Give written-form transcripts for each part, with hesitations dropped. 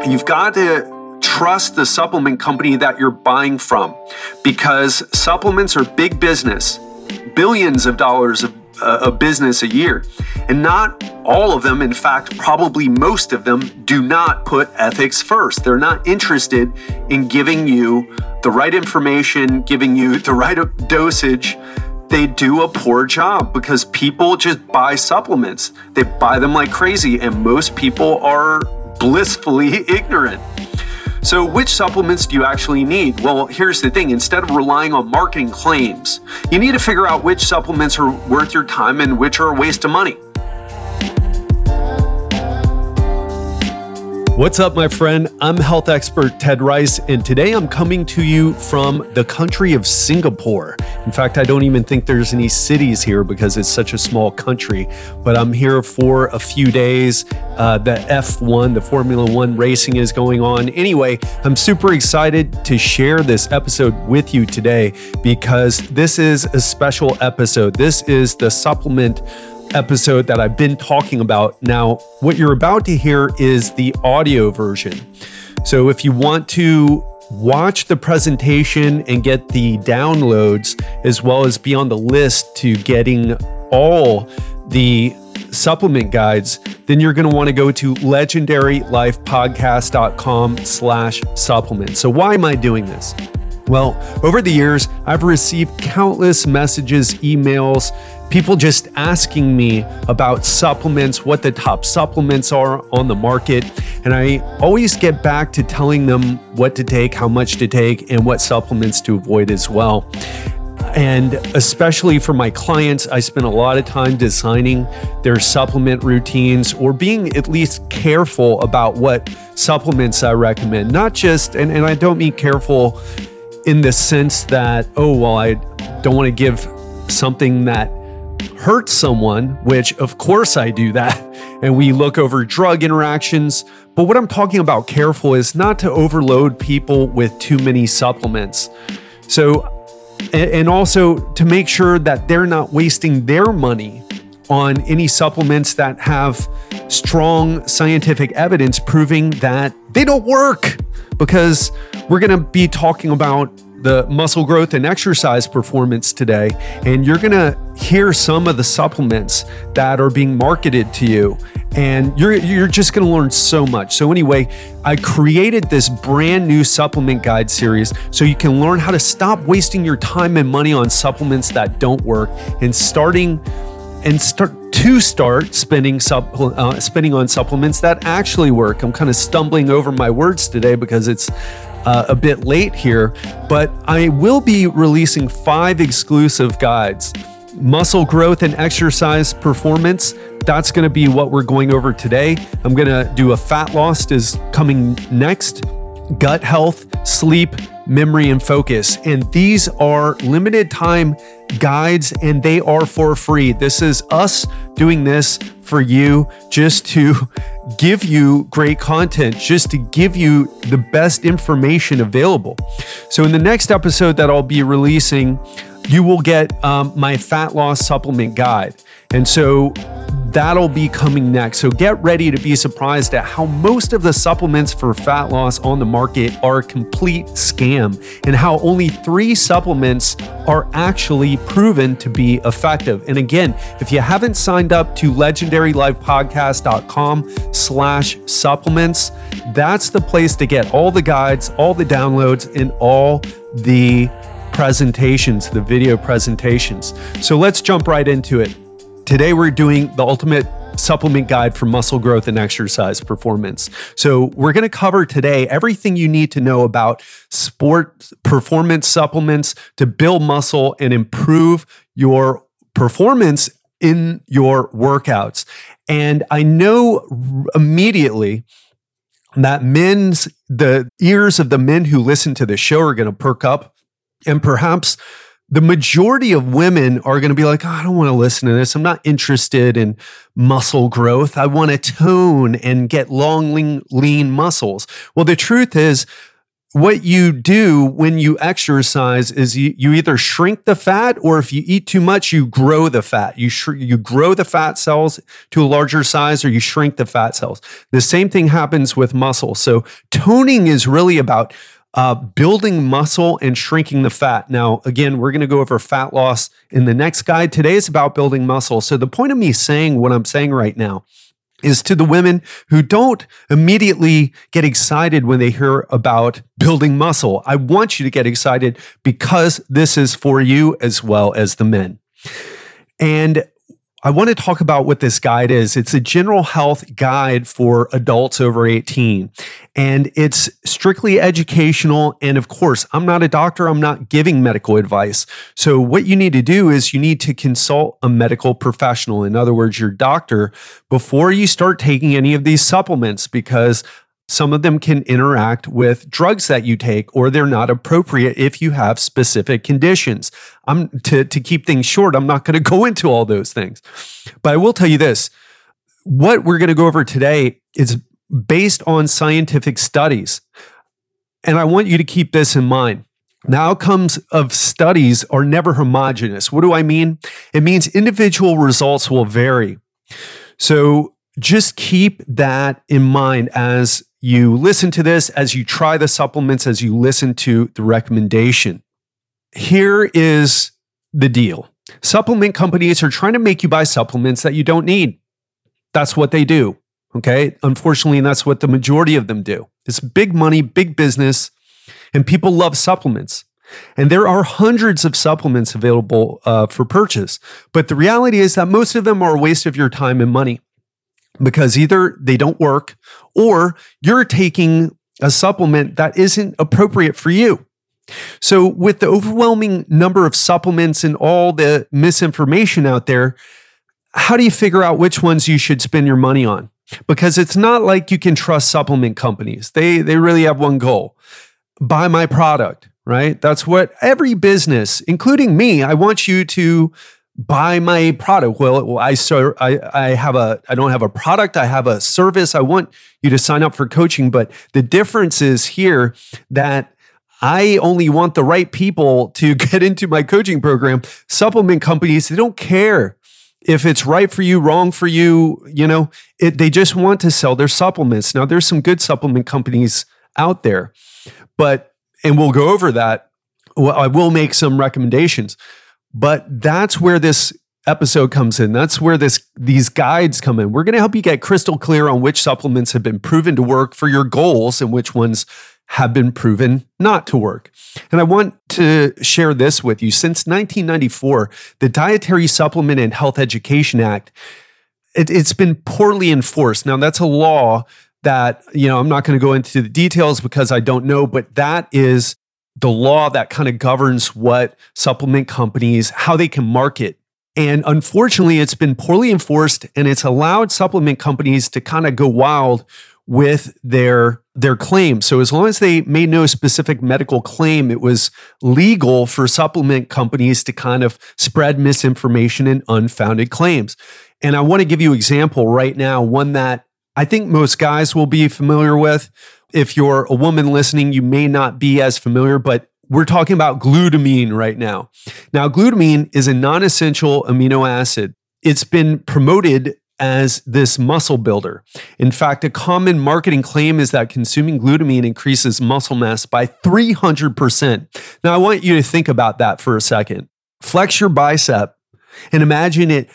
you've got to trust the supplement company that you're buying from, because supplements are big business, billions of dollars of business a year. And not all of them, in fact, probably most of them, do not put ethics first. They're not interested in giving you the right information, giving you the right dosage. They do a poor job because people just buy supplements. They buy them like crazy, and most people are blissfully ignorant. So which supplements do you actually need? Well, here's the thing. Instead of relying on marketing claims, you need to figure out which supplements are worth your time and which are a waste of money. What's up, my friend? I'm health expert Ted Rice, and today I'm coming to you from the country of Singapore. In fact, I don't even think there's any cities here because it's such a small country, but I'm here for a few days. The F1, the Formula One racing is going on. Anyway, I'm super excited to share this episode with you today because this is a special episode. This is the supplement episode that I've been talking about. Now, what you're about to hear is the audio version. So if you want to watch the presentation and get the downloads, as well as be on the list to getting all the supplement guides, then you're going to want to go to legendarylifepodcast.com/supplement. So why am I doing this? Well, over the years, I've received countless messages, emails, people just asking me about supplements, what the top supplements are on the market. And I always get back to telling them what to take, how much to take, and what supplements to avoid as well. And especially for my clients, I spend a lot of time designing their supplement routines or being at least careful about what supplements I recommend. Not just, and I don't mean careful in the sense that, I don't want to give something that hurts someone, which of course I do that. And we look over drug interactions. But what I'm talking about careful is not to overload people with too many supplements. So, and also to make sure that they're not wasting their money on any supplements that have strong scientific evidence proving that they don't work. Because we're going to be talking about the muscle growth and exercise performance today, and you're going to hear some of the supplements that are being marketed to you, and you're just going to learn so much. So anyway, I created this brand new supplement guide series so you can learn how to stop wasting your time and money on supplements that don't work and start spending on supplements that actually work. I'm kind of stumbling over my words today because it's a bit late here, but I will be releasing 5 exclusive guides. Muscle growth and exercise performance, that's going to be what we're going over today. I'm going to do a fat loss is coming next. Gut health, sleep, memory, and focus. And these are limited time guides, and they are for free. This is us doing this for you, just to give you great content, just to give you the best information available. So in the next episode that I'll be releasing, you will get my fat loss supplement guide. And so that'll be coming next. So get ready to be surprised at how most of the supplements for fat loss on the market are a complete scam, and how only 3 supplements are actually proven to be effective. And again, if you haven't signed up to legendarylifepodcast.com/supplements, that's the place to get all the guides, all the downloads, and all the presentations, the video presentations. So let's jump right into it. Today, we're doing the ultimate supplement guide for muscle growth and exercise performance. So we're going to cover today everything you need to know about sport performance supplements to build muscle and improve your performance in your workouts. And I know immediately that the ears of the men who listen to the show are going to perk up, and perhaps the majority of women are going to be like, I don't want to listen to this. I'm not interested in muscle growth. I want to tone and get long, lean muscles. Well, the truth is, what you do when you exercise is you either shrink the fat, or if you eat too much, you grow the fat. You grow the fat cells to a larger size, or you shrink the fat cells. The same thing happens with muscle. So toning is really about building muscle and shrinking the fat. Now, again, we're going to go over fat loss in the next guide. Today is about building muscle. So the point of me saying what I'm saying right now is to the women who don't immediately get excited when they hear about building muscle. I want you to get excited because this is for you as well as the men. And I want to talk about what this guide is. It's a general health guide for adults over 18. And it's strictly educational. And of course, I'm not a doctor. I'm not giving medical advice. So what you need to do is you need to consult a medical professional. In other words, your doctor, before you start taking any of these supplements, because some of them can interact with drugs that you take, or they're not appropriate if you have specific conditions. To keep things short, I'm not going to go into all those things. But I will tell you this. What we're going to go over today is based on scientific studies. And I want you to keep this in mind. The outcomes of studies are never homogeneous. What do I mean? It means individual results will vary. So just keep that in mind as you listen to this, as you try the supplements, as you listen to the recommendation. Here is the deal. Supplement companies are trying to make you buy supplements that you don't need. That's what they do, okay? Unfortunately, that's what the majority of them do. It's big money, big business, and people love supplements. And there are hundreds of supplements available for purchase. But the reality is that most of them are a waste of your time and money, because either they don't work or you're taking a supplement that isn't appropriate for you. So with the overwhelming number of supplements and all the misinformation out there, how do you figure out which ones you should spend your money on? Because it's not like you can trust supplement companies. They really have one goal: buy my product, right? That's what every business, including me, I want you to buy my product. Well, I don't have a product. I have a service. I want you to sign up for coaching. But the difference is here that I only want the right people to get into my coaching program. Supplement companies, they don't care if it's right for you, wrong for you. They just want to sell their supplements. Now, there's some good supplement companies out there, and we'll go over that. Well, I will make some recommendations. But that's where this episode comes in. That's where these guides come in. We're going to help you get crystal clear on which supplements have been proven to work for your goals and which ones have been proven not to work. And I want to share this with you. Since 1994, the Dietary Supplement and Health Education Act, it's been poorly enforced. Now, that's a law that, I'm not going to go into the details because I don't know, but that is the law that kind of governs what supplement companies, how they can market. And unfortunately, it's been poorly enforced, and it's allowed supplement companies to kind of go wild with their claims. So as long as they made no specific medical claim, it was legal for supplement companies to kind of spread misinformation and unfounded claims. And I want to give you an example right now, one that I think most guys will be familiar with. If you're a woman listening, you may not be as familiar, but we're talking about glutamine right now. Now, glutamine is a non-essential amino acid. It's been promoted as this muscle builder. In fact, a common marketing claim is that consuming glutamine increases muscle mass by 300%. Now, I want you to think about that for a second. Flex your bicep and imagine it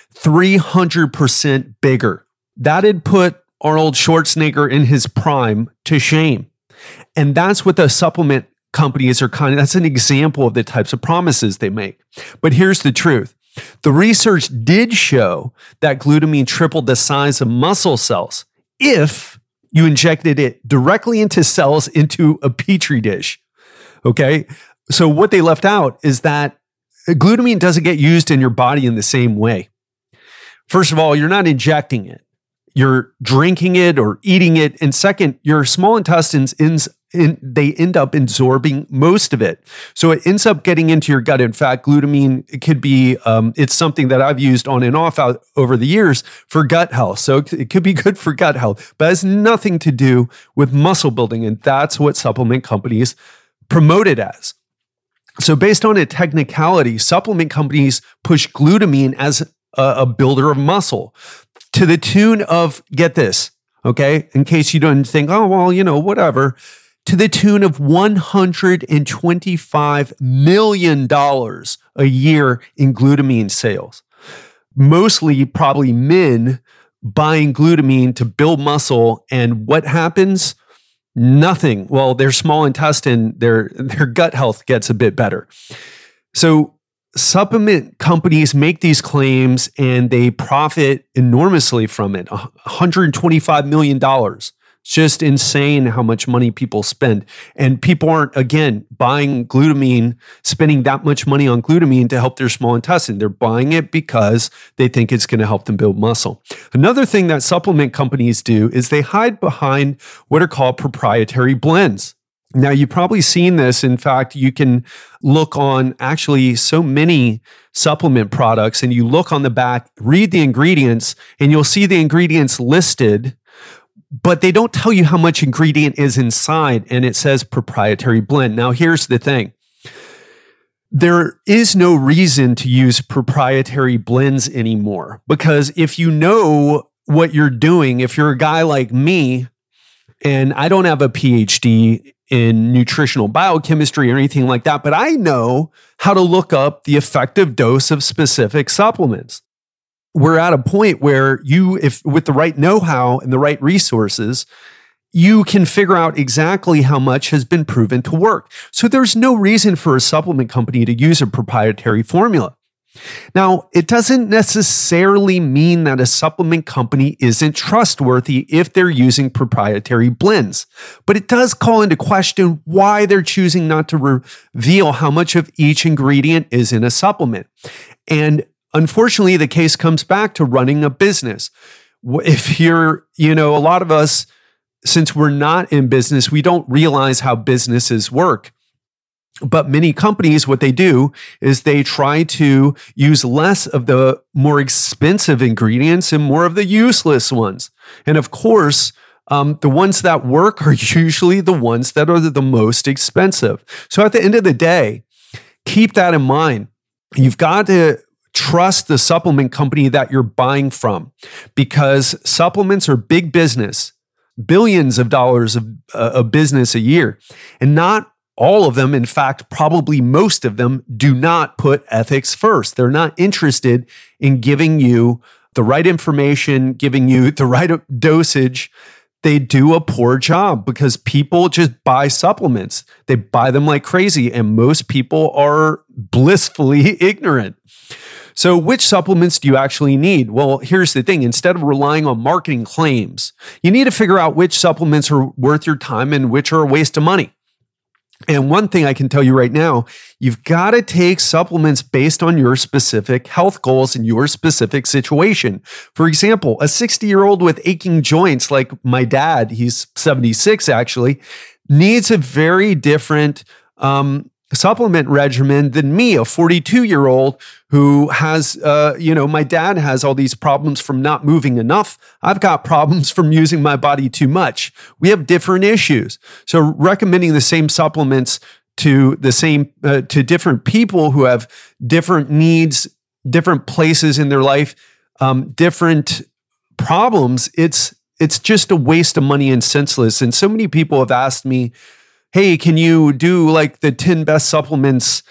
300% bigger. That'd put Arnold Schwarzenegger in his prime to shame. And that's what the supplement companies are that's an example of the types of promises they make. But here's the truth. The research did show that glutamine tripled the size of muscle cells if you injected it directly into cells into a petri dish. Okay? So what they left out is that glutamine doesn't get used in your body in the same way. First of all, you're not injecting it. You're drinking it or eating it. And second, your small intestines they end up absorbing most of it. So it ends up getting into your gut. In fact, glutamine, it could be, it's something that I've used on and off over the years for gut health. So it could be good for gut health, but it has nothing to do with muscle building. And that's what supplement companies promote it as. So based on a technicality, supplement companies push glutamine as a builder of muscle to the tune of, get this, okay, in case you don't think, oh, well, whatever, to the tune of $125 million a year in glutamine sales. Mostly probably men buying glutamine to build muscle. And what happens? Nothing. Well, their small intestine, their gut health gets a bit better. So supplement companies make these claims and they profit enormously from it. $125 million. It's just insane how much money people spend. And people aren't, again, buying glutamine, spending that much money on glutamine to help their small intestine. They're buying it because they think it's going to help them build muscle. Another thing that supplement companies do is they hide behind what are called proprietary blends. Now, you've probably seen this. In fact, you can look on actually so many supplement products and you look on the back, read the ingredients, and you'll see the ingredients listed, but they don't tell you how much ingredient is inside, and it says proprietary blend. Now, here's the thing. There is no reason to use proprietary blends anymore, because if you know what you're doing, if you're a guy like me, and I don't have a PhD in nutritional biochemistry or anything like that, but I know how to look up the effective dose of specific supplements. We're at a point where if with the right know-how and the right resources, you can figure out exactly how much has been proven to work. So there's no reason for a supplement company to use a proprietary formula. Now, it doesn't necessarily mean that a supplement company isn't trustworthy if they're using proprietary blends, but it does call into question why they're choosing not to reveal how much of each ingredient is in a supplement. And unfortunately, the case comes back to running a business. If you're, a lot of us, since we're not in business, we don't realize how businesses work. But many companies, what they do is they try to use less of the more expensive ingredients and more of the useless ones. And of course, the ones that work are usually the ones that are the most expensive. So at the end of the day, keep that in mind. You've got to trust the supplement company that you're buying from, because supplements are big business, billions of dollars of business a year. And not all of them, in fact, probably most of them, do not put ethics first. They're not interested in giving you the right information, giving you the right dosage. They do a poor job because people just buy supplements. They buy them like crazy, and most people are blissfully ignorant. So which supplements do you actually need? Well, here's the thing. Instead of relying on marketing claims, you need to figure out which supplements are worth your time and which are a waste of money. And one thing I can tell you right now, you've got to take supplements based on your specific health goals and your specific situation. For example, a 60-year-old with aching joints like my dad, he's 76 actually, needs a very different supplement regimen than me, a 42-year-old who has, my dad has all these problems from not moving enough. I've got problems from using my body too much. We have different issues. So recommending the same supplements to different people who have different needs, different places in their life, different problems, it's just a waste of money and senseless. And so many people have asked me, hey, can you do like the 10 best supplements,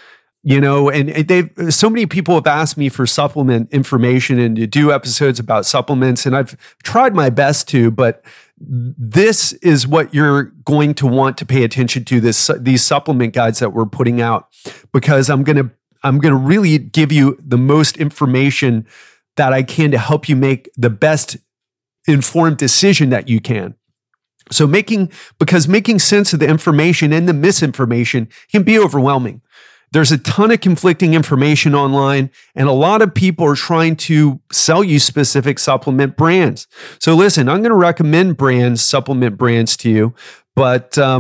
and so many people have asked me for supplement information and to do episodes about supplements. And I've tried my best to, but this is what you're going to want to pay attention to, these supplement guides that we're putting out, because I'm going to really give you the most information that I can to help you make the best informed decision that you can. So making sense of the information and the misinformation can be overwhelming. There's a ton of conflicting information online, and a lot of people are trying to sell you specific supplement brands. So listen, I'm going to recommend supplement brands to you, but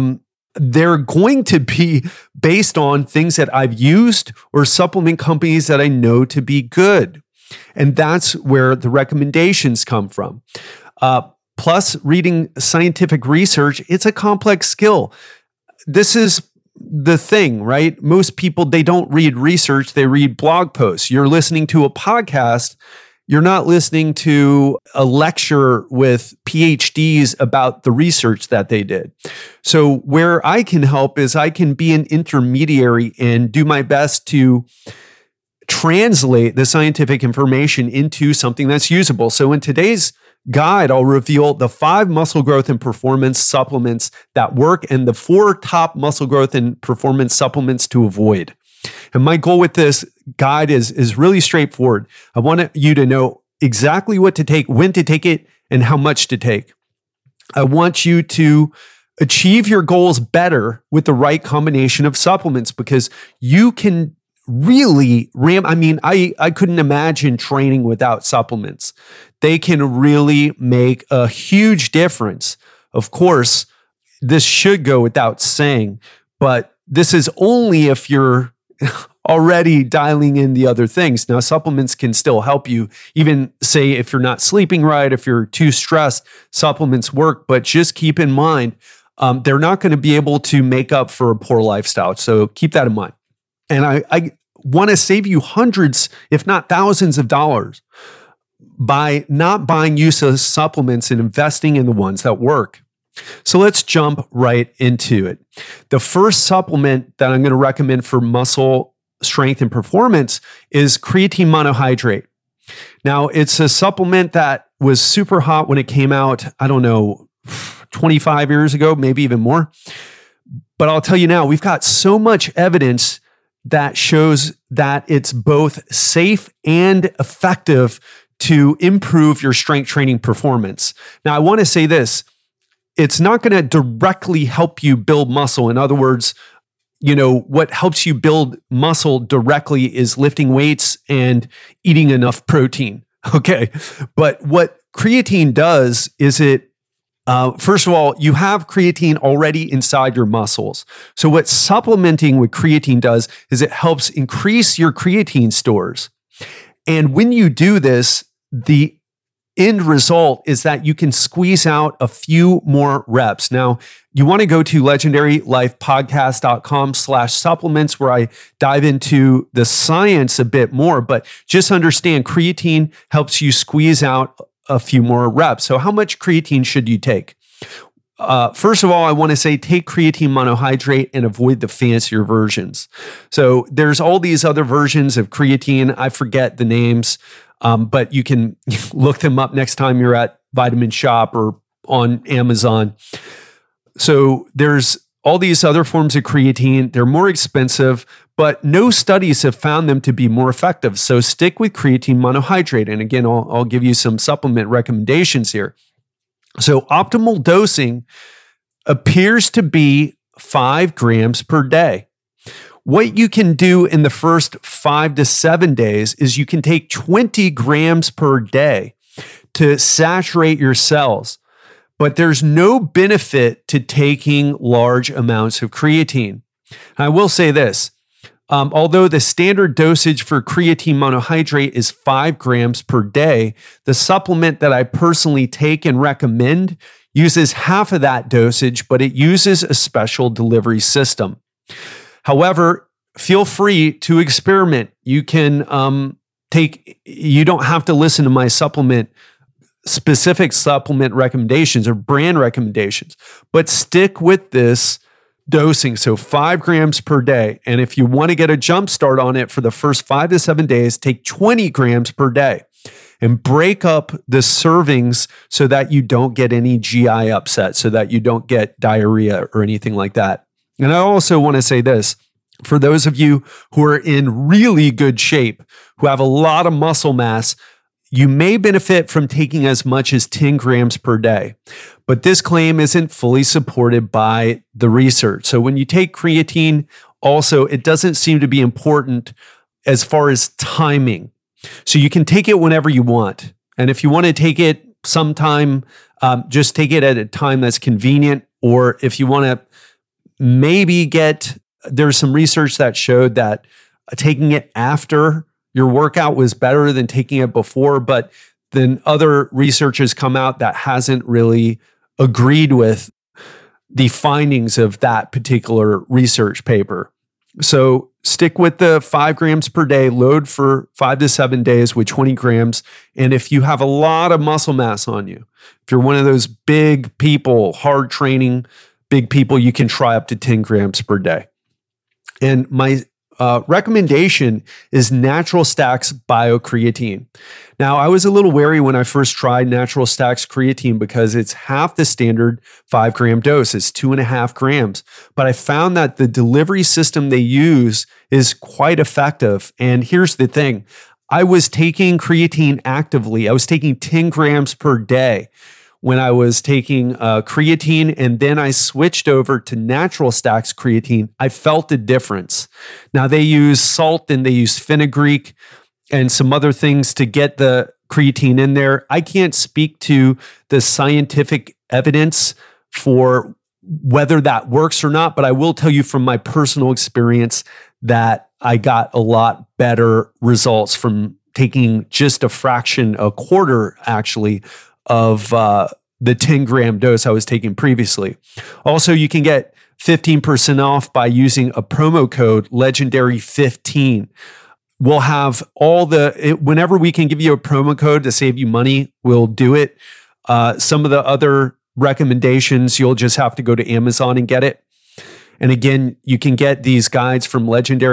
they're going to be based on things that I've used or supplement companies that I know to be good. And that's where the recommendations come from. Plus, reading scientific research, it's a complex skill. This is the thing, right? Most people, they don't read research, they read blog posts. You're listening to a podcast. You're not listening to a lecture with PhDs about the research that they did. So where I can help is I can be an intermediary and do my best to translate the scientific information into something that's usable. So in today's guide, I'll reveal the 5 muscle growth and performance supplements that work and the 4 top muscle growth and performance supplements to avoid. And my goal with this guide is really straightforward. I want you to know exactly what to take, when to take it, and how much to take. I want you to achieve your goals better with the right combination of supplements because you can really I couldn't imagine training without supplements. They can really make a huge difference. Of course, this should go without saying, but this is only if you're already dialing in the other things. Now, supplements can still help you, even say if you're not sleeping right, if you're too stressed, supplements work, but just keep in mind, they're not going to be able to make up for a poor lifestyle. So keep that in mind. And I want to save you hundreds, if not thousands of dollars by not buying useless supplements and investing in the ones that work. So let's jump right into it. The first supplement that I'm going to recommend for muscle strength and performance is creatine monohydrate. Now, it's a supplement that was super hot when it came out, 25 years ago, maybe even more. But I'll tell you now, we've got so much evidence that shows that it's both safe and effective to improve your strength training performance. Now, I want to say this. It's not going to directly help you build muscle. In other words, what helps you build muscle directly is lifting weights and eating enough protein. Okay. But what creatine does is first of all, you have creatine already inside your muscles. So what supplementing with creatine does is it helps increase your creatine stores. And when you do this, the end result is that you can squeeze out a few more reps. Now, you want to go to legendarylifepodcast.com/supplements where I dive into the science a bit more, but just understand creatine helps you squeeze out a few more reps. So how much creatine should you take? First of all, I want to say take creatine monohydrate and avoid the fancier versions. So there's all these other versions of creatine. I forget the names. But you can look them up next time you're at Vitamin Shop or on Amazon. So there's all these other forms of creatine. They're more expensive, but no studies have found them to be more effective. So stick with creatine monohydrate. And again, I'll give you some supplement recommendations here. So optimal dosing appears to be 5 grams per day. What you can do in the first 5 to 7 days is you can take 20 grams per day to saturate your cells, but there's no benefit to taking large amounts of creatine. I will say this, although the standard dosage for creatine monohydrate is 5 grams per day, the supplement that I personally take and recommend uses half of that dosage, but it uses a special delivery system. However, feel free to experiment. You can you don't have to listen to my specific supplement recommendations or brand recommendations, but stick with this dosing. So 5 grams per day. And if you want to get a jump start on it for the first 5 to 7 days, take 20 grams per day and break up the servings so that you don't get any GI upset, so that you don't get diarrhea or anything like that. And I also want to say this, for those of you who are in really good shape, who have a lot of muscle mass, you may benefit from taking as much as 10 grams per day. But this claim isn't fully supported by the research. So when you take creatine, also, it doesn't seem to be important as far as timing. So you can take it whenever you want. And if you want to take it sometime, just take it at a time that's convenient. Or if you want to maybe there's some research that showed that taking it after your workout was better than taking it before, but then other research has come out that hasn't really agreed with the findings of that particular research paper. So stick with the 5 grams per day, load for 5 to 7 days with 20 grams. And if you have a lot of muscle mass on you, if you're one of those big people, hard training, big people, you can try up to 10 grams per day. And my recommendation is Natural Stacks BioCreatine. Now, I was a little wary when I first tried Natural Stacks creatine because it's half the standard 5 gram dose. It's 2.5 grams. But I found that the delivery system they use is quite effective. And here's the thing. I was taking creatine actively. I was taking 10 grams per day when I was taking creatine, and then I switched over to Natural Stacks creatine. I felt a difference. Now they use salt and they use fenugreek and some other things to get the creatine in there. I can't speak to the scientific evidence for whether that works or not, but I will tell you from my personal experience that I got a lot better results from taking just a quarter actually, of the 10 gram dose I was taking previously. Also, you can get 15% off by using a promo code Legendary15. We'll have whenever we can give you a promo code to save you money, we'll do it. Some of the other recommendations, you'll just have to go to Amazon and get it. And again, you can get these guides from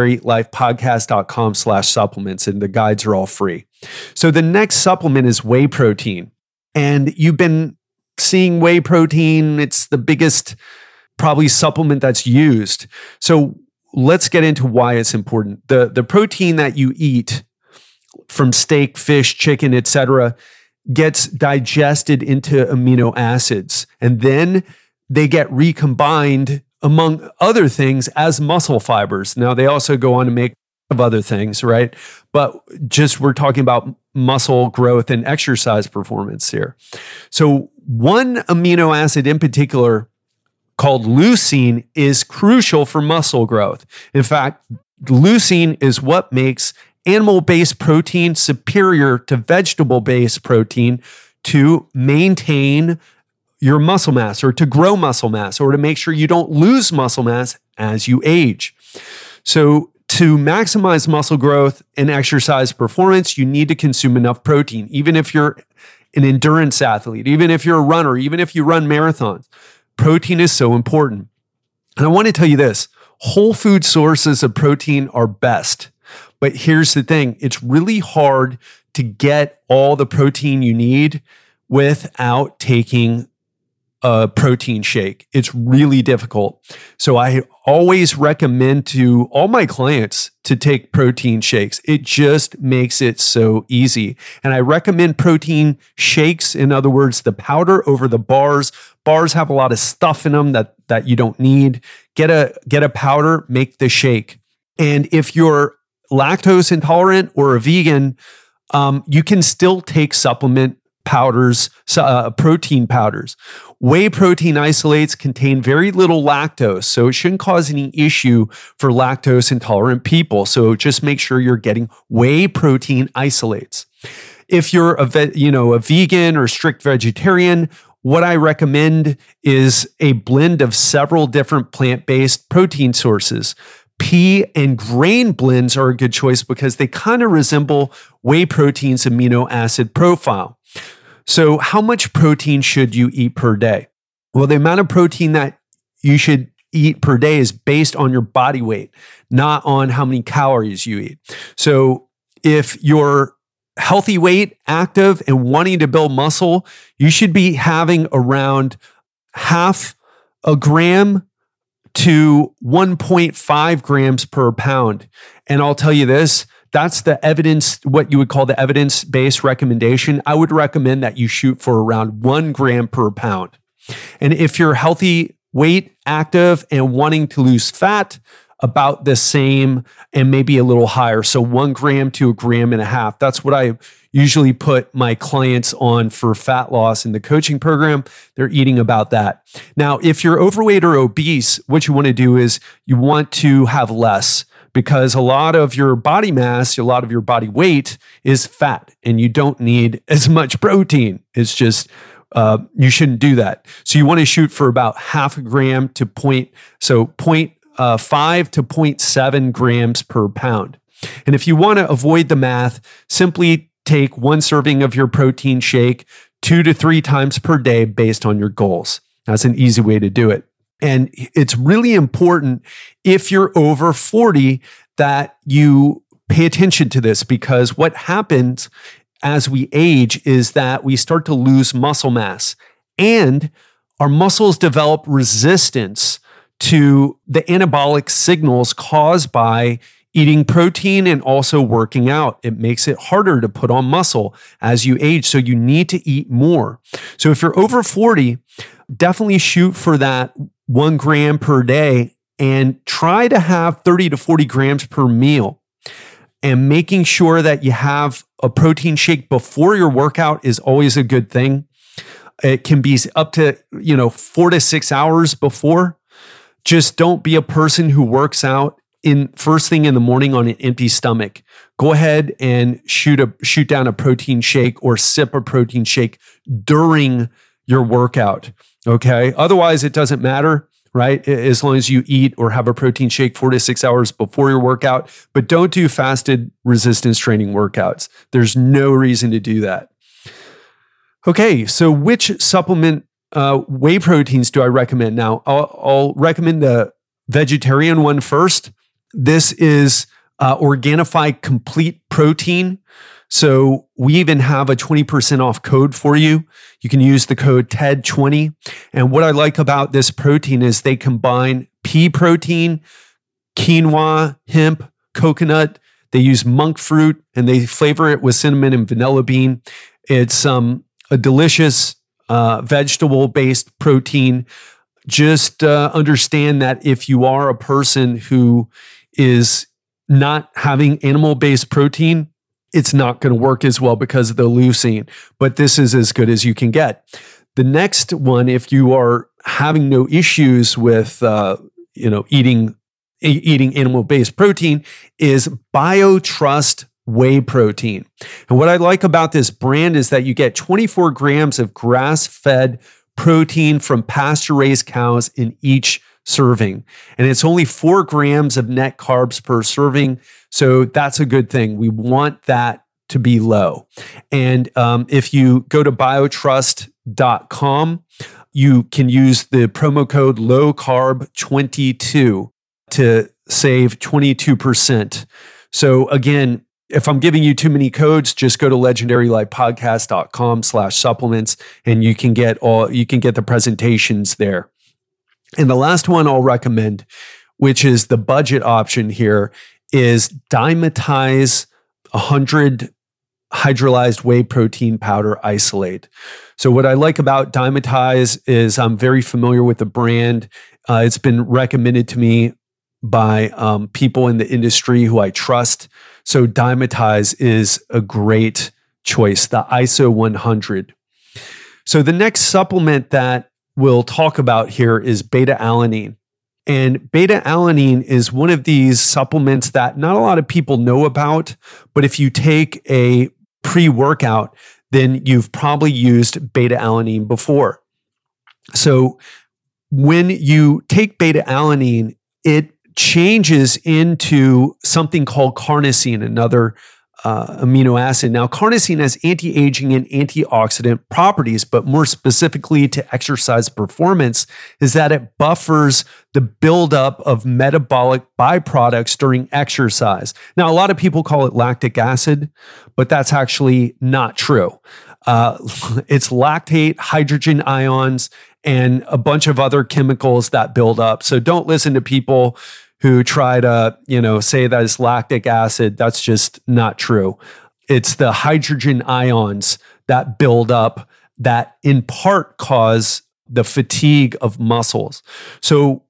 legendarylifepodcast.com/supplements, and the guides are all free. So the next supplement is whey protein. And you've been seeing whey protein. It's the biggest probably supplement that's used. So let's get into why it's important. The protein that you eat from steak, fish, chicken, etc., gets digested into amino acids. And then they get recombined, among other things, as muscle fibers. Now, they also go on to make of other things, right? But just we're talking about muscle growth and exercise performance here. So one amino acid in particular called leucine is crucial for muscle growth. In fact, leucine is what makes animal-based protein superior to vegetable-based protein to maintain your muscle mass or to grow muscle mass or to make sure you don't lose muscle mass as you age. So to maximize muscle growth and exercise performance, you need to consume enough protein. Even if you're an endurance athlete, even if you're a runner, even if you run marathons, protein is so important. And I want to tell you this, whole food sources of protein are best. But here's the thing, it's really hard to get all the protein you need without taking a protein shake. It's really difficult. So I always recommend to all my clients to take protein shakes. It just makes it so easy. And I recommend protein shakes. In other words, the powder over the bars. Bars have a lot of stuff in them that you don't need. Get a powder, make the shake. And if you're lactose intolerant or a vegan, you can still take supplement powders, protein powders. Whey protein isolates contain very little lactose, so it shouldn't cause any issue for lactose intolerant people. So just make sure you're getting whey protein isolates. If you're a vegan or strict vegetarian, what I recommend is a blend of several different plant-based protein sources. Pea and grain blends are a good choice because they kind of resemble whey protein's amino acid profile. So how much protein should you eat per day? Well, the amount of protein that you should eat per day is based on your body weight, not on how many calories you eat. So if you're healthy weight, active, and wanting to build muscle, you should be having around 0.5 gram to 1.5 grams per pound. And I'll tell you this, that's the evidence, what you would call the evidence-based recommendation. I would recommend that you shoot for around 1 gram per pound. And if you're healthy weight, active, and wanting to lose fat, about the same and maybe a little higher. So 1 gram to 1.5 grams. That's what I usually put my clients on for fat loss in the coaching program. They're eating about that. Now, if you're overweight or obese, what you want to do is you want to have less, because a lot of your body mass, a lot of your body weight is fat, and you don't need as much protein. It's just, you shouldn't do that. So you want to shoot for about 0.5 gram to 0.5 to 0.7 grams per pound. And if you want to avoid the math, simply take 1 serving of your protein shake 2 to 3 times per day based on your goals. That's an easy way to do it. And it's really important if you're over 40 that you pay attention to this, because what happens as we age is that we start to lose muscle mass, and our muscles develop resistance to the anabolic signals caused by eating protein and also working out. It makes it harder to put on muscle as you age. So you need to eat more. So if you're over 40, definitely shoot for that 1 gram per day and try to have 30 to 40 grams per meal. And making sure that you have a protein shake before your workout is always a good thing. It can be up to 4 to 6 hours before. Just don't be a person who works out in first thing in the morning on an empty stomach. Go ahead and shoot down a protein shake or sip a protein shake during your workout. Okay. Otherwise, it doesn't matter, right? As long as you eat or have a protein shake 4 to 6 hours before your workout, but don't do fasted resistance training workouts. There's no reason to do that. Okay. So which supplement whey proteins do I recommend? Now, I'll recommend the vegetarian one first. This is Organifi Complete Protein. So we even have a 20% off code for you. You can use the code TED20. And what I like about this protein is they combine pea protein, quinoa, hemp, coconut. They use monk fruit, and they flavor it with cinnamon and vanilla bean. It's a delicious vegetable-based protein. Just understand that if you are a person who is not having animal-based protein, it's not going to work as well because of the leucine, but this is as good as you can get. The next one, if you are having no issues with eating animal-based protein, is BioTrust Whey Protein. And what I like about this brand is that you get 24 grams of grass-fed protein from pasture-raised cows in each serving. And it's only 4 grams of net carbs per serving. So that's a good thing. We want that to be low. And if you go to biotrust.com, you can use the promo code LOWCARB22 to save 22%. So again, if I'm giving you too many codes, just go to legendarylifepodcast.com/supplements and you can get the presentations there. And the last one I'll recommend, which is the budget option here, is Dymatize 100 hydrolyzed whey protein powder isolate. So what I like about Dymatize is I'm very familiar with the brand. It's been recommended to me by people in the industry who I trust. So Dymatize is a great choice, the ISO 100. So the next supplement that we'll talk about here is beta-alanine. And beta-alanine is one of these supplements that not a lot of people know about, but if you take a pre-workout, then you've probably used beta-alanine before. So when you take beta-alanine, it changes into something called carnosine, another amino acid. Now, carnosine has anti-aging and antioxidant properties, but more specifically to exercise performance is that it buffers the buildup of metabolic byproducts during exercise. Now, a lot of people call it lactic acid, but that's actually not true. It's lactate, hydrogen ions, and a bunch of other chemicals that build up. So don't listen to people who try to, say that it's lactic acid. That's just not true. It's the hydrogen ions that build up that in part cause the fatigue of muscles. So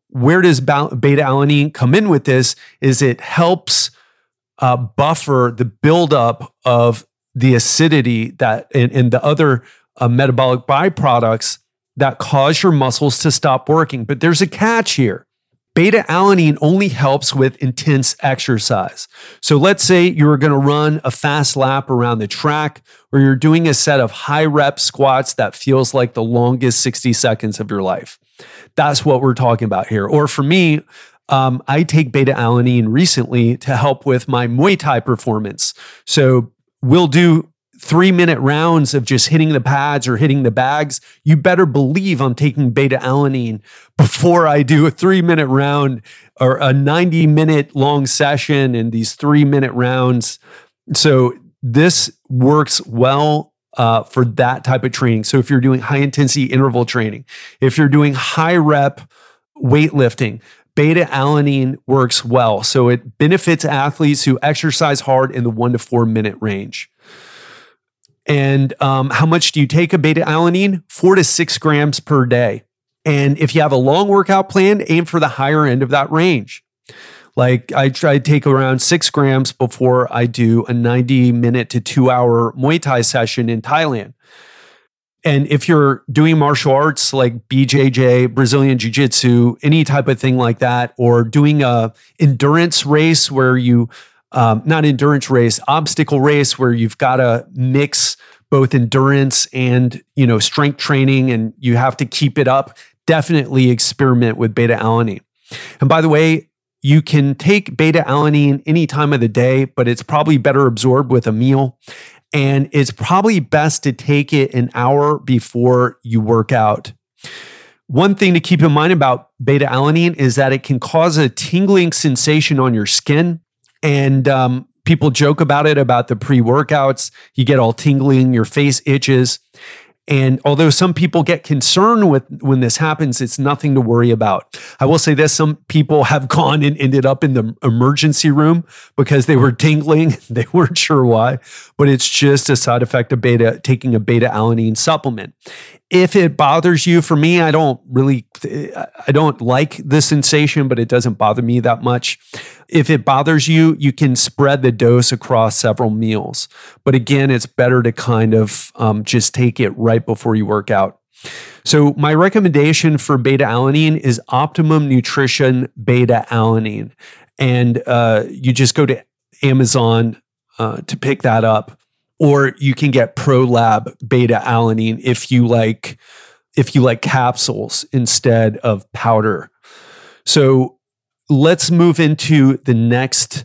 where does beta alanine come in with this is it helps buffer the buildup of the acidity that and the other metabolic byproducts that cause your muscles to stop working. But there's a catch here. Beta alanine only helps with intense exercise. So let's say you're going to run a fast lap around the track, or you're doing a set of high rep squats that feels like the longest 60 seconds of your life. That's what we're talking about here. Or for me, I take beta alanine recently to help with my Muay Thai performance. So we'll do 3-minute rounds of just hitting the pads or hitting the bags. You better believe I'm taking beta alanine before I do a 3-minute round or a 90-minute long session and these 3-minute rounds. So this works well for that type of training. So if you're doing high intensity interval training, if you're doing high rep weightlifting, beta alanine works well. So it benefits athletes who exercise hard in the 1 to 4 minute range. And how much do you take of beta alanine? 4 to 6 grams per day. And if you have a long workout plan, aim for the higher end of that range. Like I try to take around 6 grams before I do a 90-minute to 2-hour Muay Thai session in Thailand. And if you're doing martial arts like BJJ, Brazilian Jiu-Jitsu, any type of thing like that, or doing a endurance race where you not endurance race, obstacle race where you've got to mix both endurance and, strength training and you have to keep it up, definitely experiment with beta alanine. And by the way, you can take beta alanine any time of the day, but it's probably better absorbed with a meal. And it's probably best to take it an hour before you work out. One thing to keep in mind about beta alanine is that it can cause a tingling sensation on your skin. And people joke about it, about the pre-workouts. You get all tingling, your face itches. And although some people get concerned with when this happens, it's nothing to worry about. I will say this, some people have gone and ended up in the emergency room because they were tingling. They weren't sure why, but it's just a side effect of taking a beta alanine supplement. If it bothers you, for me, I don't like the sensation, but it doesn't bother me that much. If it bothers you, you can spread the dose across several meals. But again, it's better to kind of just take it right before you work out. So my recommendation for beta alanine is Optimum Nutrition Beta Alanine. And you just go to Amazon to pick that up. Or you can get ProLab Beta Alanine if you like capsules instead of powder. So let's move into the next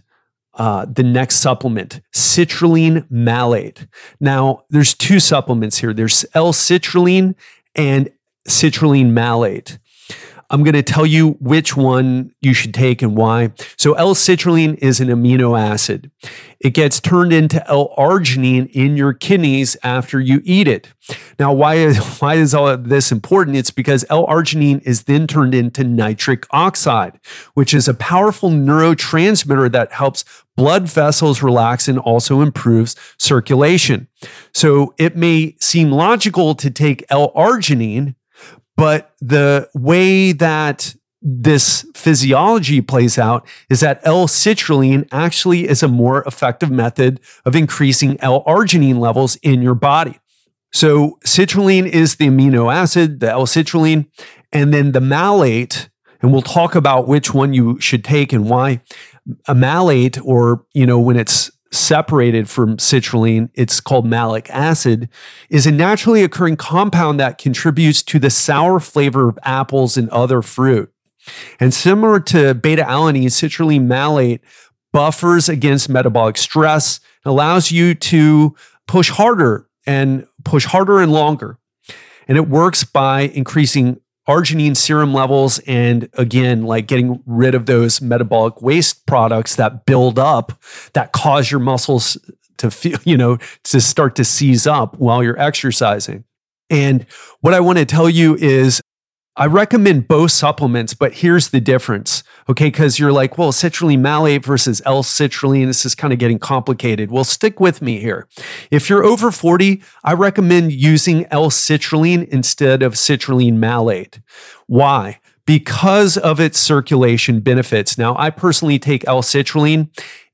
supplement, citrulline malate. Now, there's 2 supplements here. There's L-citrulline and citrulline malate. I'm going to tell you which one you should take and why. So L-citrulline is an amino acid. It gets turned into L-arginine in your kidneys after you eat it. Now, why is all of this important? It's because L-arginine is then turned into nitric oxide, which is a powerful neurotransmitter that helps blood vessels relax and also improves circulation. So it may seem logical to take L-arginine, but the way that this physiology plays out is that L-citrulline actually is a more effective method of increasing L-arginine levels in your body. So citrulline is the amino acid, the L-citrulline, and then the malate, and we'll talk about which one you should take and why. A malate, or when it's separated from citrulline, it's called malic acid, is a naturally occurring compound that contributes to the sour flavor of apples and other fruit. And similar to beta alanine, citrulline malate buffers against metabolic stress, allows you to push harder and longer. And it works by increasing arginine serum levels and, again, like getting rid of those metabolic waste products that build up that cause your muscles to feel, to start to seize up while you're exercising. And what I want to tell you is I recommend both supplements, but here's the difference, okay? Because you're like, well, citrulline malate versus L-citrulline, this is kind of getting complicated. Well, stick with me here. If you're over 40, I recommend using L-citrulline instead of citrulline malate. Why? because of its circulation benefits. Now, I personally take L-citrulline.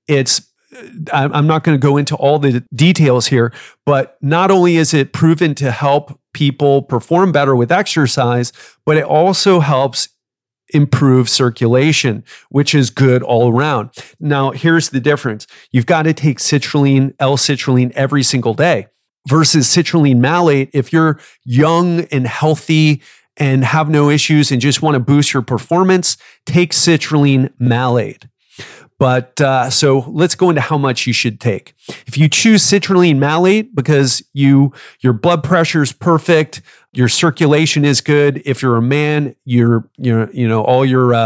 I'm not going to go into all the details here, but not only is it proven to help people perform better with exercise, but it also helps improve circulation, which is good all around. Now, here's the difference. You've got to take citrulline, L-citrulline every single day versus citrulline malate. If you're young and healthy and have no issues and just want to boost your performance, take citrulline malate. But so let's go into how much you should take. If you choose citrulline malate because your blood pressure is perfect, your circulation is good. If you're a man, all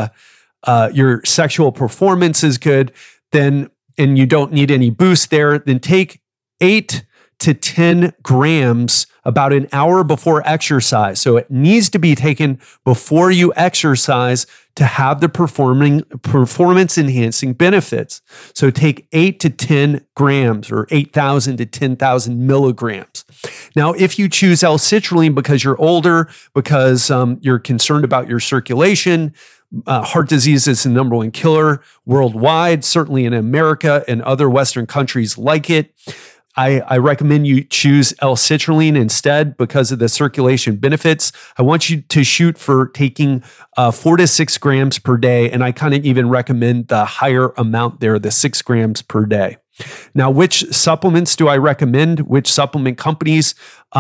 your sexual performance is good. Then and you don't need any boost there. Then take 8 to 10 grams about an hour before exercise. So it needs to be taken before you exercise to have the performance enhancing benefits. So take 8 to 10 grams or 8,000 to 10,000 milligrams. Now, if you choose L-citrulline because you're older, because you're concerned about your circulation, heart disease is the number one killer worldwide, certainly in America and other Western countries like it. I recommend you choose L-citrulline instead because of the circulation benefits. I want you to shoot for taking 4 to 6 grams per day, and I kind of even recommend the higher amount there, the 6 grams per day. Now, which supplements do I recommend? Which supplement companies?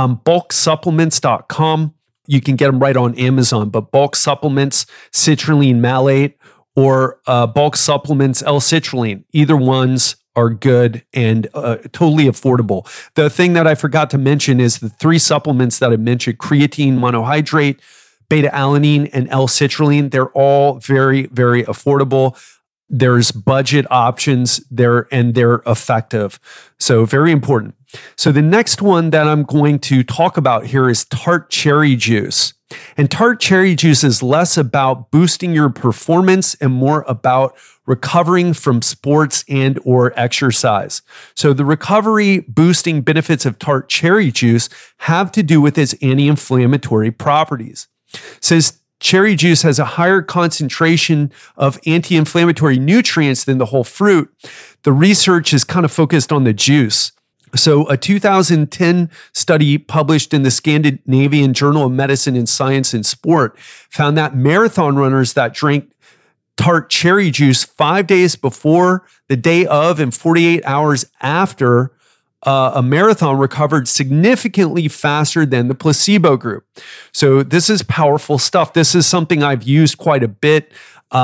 Bulksupplements.com. You can get them right on Amazon, but Bulk Supplements, citrulline malate, or Bulk Supplements, L-citrulline. Either ones are good and totally affordable. The thing that I forgot to mention is the 3 supplements that I mentioned: creatine monohydrate, beta-alanine, and L-citrulline. They're all very, very affordable. There's budget options there and they're effective. So very important. So the next one that I'm going to talk about here is tart cherry juice. And tart cherry juice is less about boosting your performance and more about recovering from sports and or exercise. So the recovery boosting benefits of tart cherry juice have to do with its anti-inflammatory properties. It says cherry juice has a higher concentration of anti-inflammatory nutrients than the whole fruit. The research is kind of focused on the juice. So a 2010 study published in the Scandinavian Journal of Medicine and Science and Sport found that marathon runners that drank tart cherry juice 5 days before, the day of, and 48 hours after a marathon recovered significantly faster than the placebo group. So this is powerful stuff. This is something I've used quite a bit.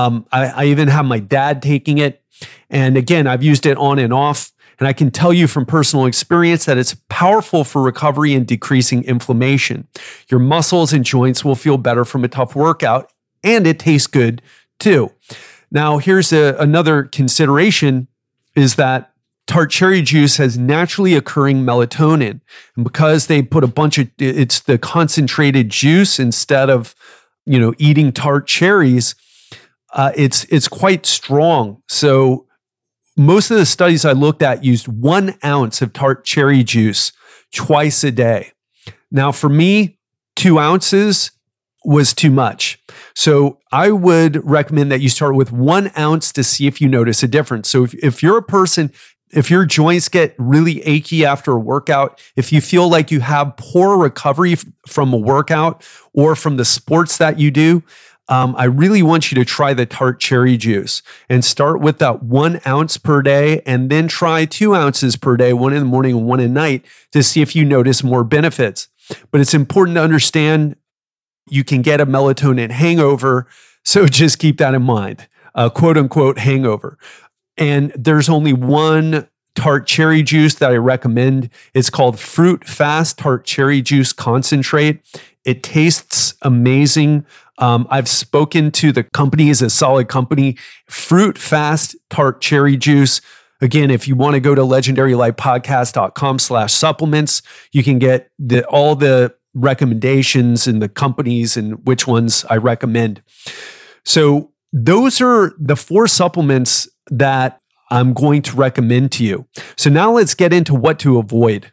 I even have my dad taking it. And again, I've used it on and off. And I can tell you from personal experience that it's powerful for recovery and decreasing inflammation. Your muscles and joints will feel better from a tough workout, and it tastes good too. Now, here's another consideration is that tart cherry juice has naturally occurring melatonin. And because they put it's the concentrated juice instead of, eating tart cherries, it's quite strong. So most of the studies I looked at used 1 ounce of tart cherry juice twice a day. Now, for me, 2 ounces was too much. So I would recommend that you start with 1 ounce to see if you notice a difference. So if you're a person, if your joints get really achy after a workout, if you feel like you have poor recovery from a workout or from the sports that you do, I really want you to try the tart cherry juice and start with that 1 ounce per day and then try 2 ounces per day, 1 in the morning and 1 at night, to see if you notice more benefits. But it's important to understand you can get a melatonin hangover. So just keep that in mind, quote unquote hangover. And there's only one tart cherry juice that I recommend. It's called Fruit Fast Tart Cherry Juice Concentrate. It tastes amazing. I've spoken to the company, is a solid company, Fruit Fast Tart Cherry Juice. Again, if you want to go to legendarylifepodcast.com/supplements, you can get all the recommendations and the companies and which ones I recommend. So those are the 4 supplements that I'm going to recommend to you. So now let's get into what to avoid,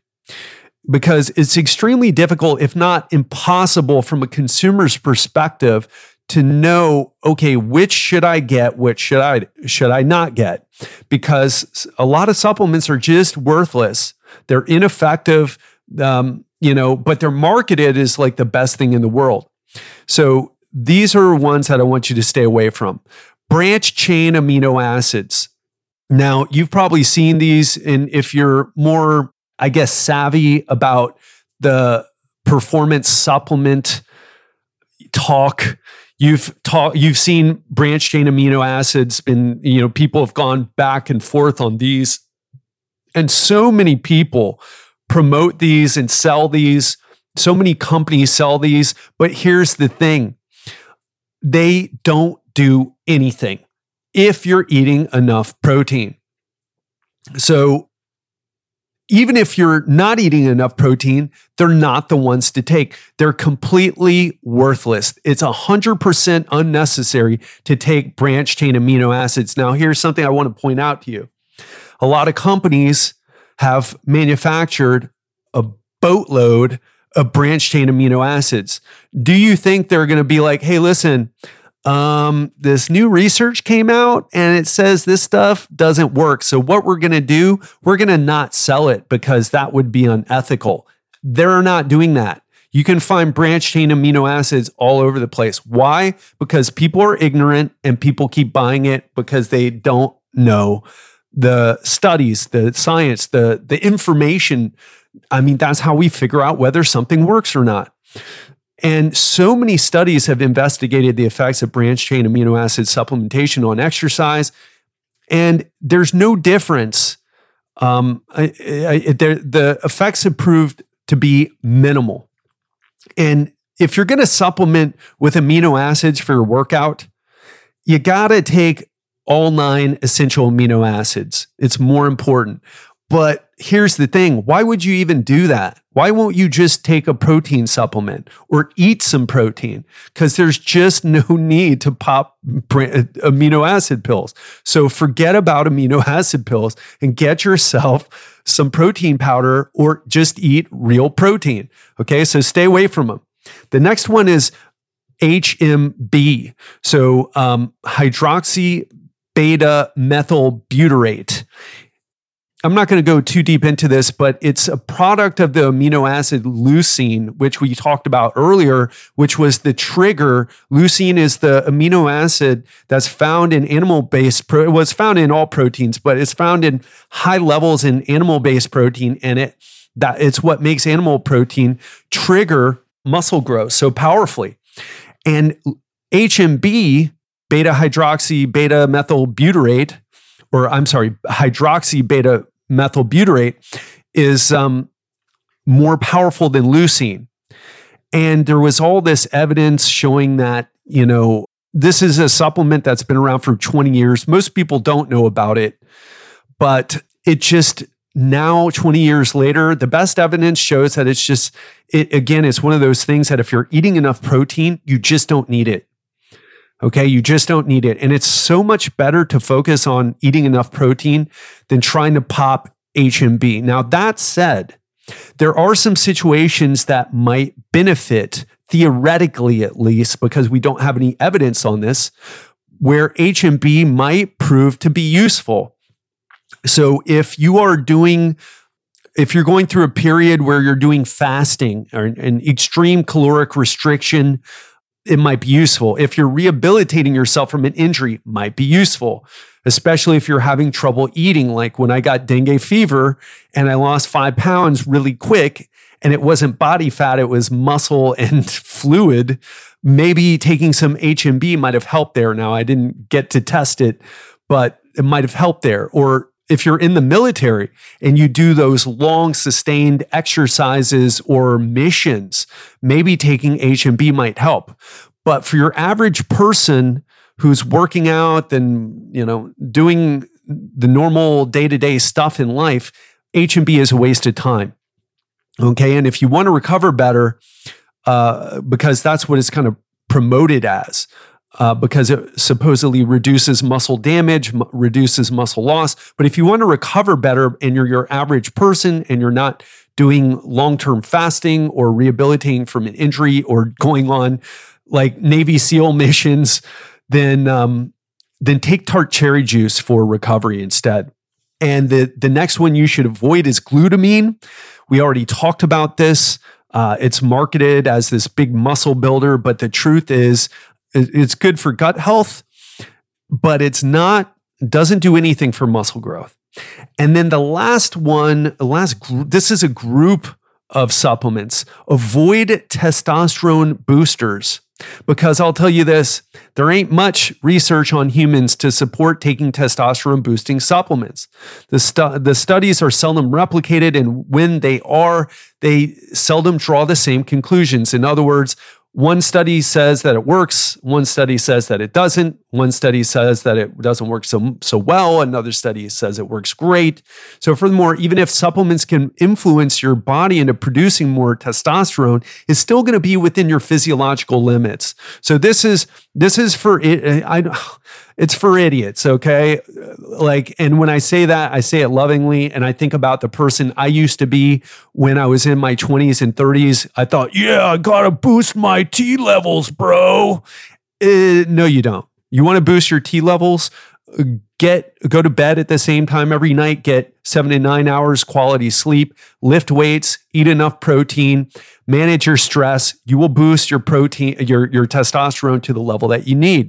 because it's extremely difficult, if not impossible, from a consumer's perspective to know, okay, which should I get, which should I not get? Because a lot of supplements are just worthless. They're ineffective, but they're marketed as like the best thing in the world. So these are ones that I want you to stay away from. Branch chain amino acids. Now, you've probably seen these, and if you're more, I guess, savvy about the performance supplement talk, you've seen branch chain amino acids, and people have gone back and forth on these, and so many people promote these and sell these. So many companies sell these, but here's the thing: they don't do anything if you're eating enough protein. So even if you're not eating enough protein, they're not the ones to take. They're completely worthless. It's 100% unnecessary to take branch chain amino acids. Now, here's something I want to point out to you. A lot of companies have manufactured a boatload of branch chain amino acids. Do you think they're going to be like, hey, listen, this new research came out and it says this stuff doesn't work. So what we're going to do, we're going to not sell it because that would be unethical. They're not doing that. You can find branch chain amino acids all over the place. Why? Because people are ignorant and people keep buying it because they don't know the studies, the science, the information. I mean, that's how we figure out whether something works or not. And so many studies have investigated the effects of branch chain amino acid supplementation on exercise, and there's no difference. The effects have proved to be minimal. And if you're going to supplement with amino acids for your workout, you got to take all 9 essential amino acids. It's more important. But here's the thing. Why would you even do that? Why won't you just take a protein supplement or eat some protein? Because there's just no need to pop amino acid pills. So forget about amino acid pills and get yourself some protein powder or just eat real protein. Okay, so stay away from them. The next one is HMB. So hydroxy beta methyl butyrate. I'm not going to go too deep into this, but it's a product of the amino acid leucine, which we talked about earlier, which was the trigger. Leucine is the amino acid that's found in animal-based it was found in all proteins, but it's found in high levels in animal-based protein, and it's what makes animal protein trigger muscle growth so powerfully. And HMB, beta hydroxy beta methyl butyrate, hydroxy beta methyl butyrate is more powerful than leucine. And there was all this evidence showing that, this is a supplement that's been around for 20 years. Most people don't know about it, but it just now, 20 years later, the best evidence shows that it's one of those things that if you're eating enough protein, you just don't need it. Okay, you just don't need it. And it's so much better to focus on eating enough protein than trying to pop HMB. Now, that said, there are some situations that might benefit, theoretically at least, because we don't have any evidence on this, where HMB might prove to be useful. So if you're going through a period where you're doing fasting or an extreme caloric restriction, it might be useful. If you're rehabilitating yourself from an injury, it might be useful, especially if you're having trouble eating. Like when I got dengue fever and I lost 5 pounds really quick, and it wasn't body fat, it was muscle and fluid. Maybe taking some HMB might have helped there. Now, I didn't get to test it, but it might have helped there. Or if you're in the military and you do those long sustained exercises or missions, maybe taking HMB might help. But for your average person who's working out and, doing the normal day-to-day stuff in life, HMB is a waste of time. Okay. And if you want to recover better, because that's what it's kind of promoted as, because it supposedly reduces muscle damage, reduces muscle loss. But if you want to recover better and you're your average person and you're not doing long-term fasting or rehabilitating from an injury or going on like Navy SEAL missions, then take tart cherry juice for recovery instead. And the next one you should avoid is glutamine. We already talked about this. It's marketed as this big muscle builder, but the truth is it's good for gut health, but doesn't do anything for muscle growth. And then the last one, this is a group of supplements. Avoid testosterone boosters, because I'll tell you this, there ain't much research on humans to support taking testosterone boosting supplements. The studies are seldom replicated, and when they are, they seldom draw the same conclusions. In other words, one study says that it works, one study says that it doesn't, one study says that it doesn't work so well, another study says it works great. So furthermore, even if supplements can influence your body into producing more testosterone, it's still going to be within your physiological limits. So this is for it's for idiots, okay? And when I say that, I say it lovingly, and I think about the person I used to be when I was in my 20s and 30s. I thought, yeah, I gotta boost my T levels, bro. No, you don't. You want to boost your T levels? Go to bed at the same time every night, get 7 to 9 hours quality sleep, lift weights, eat enough protein, manage your stress. You will boost your protein, your testosterone to the level that you need.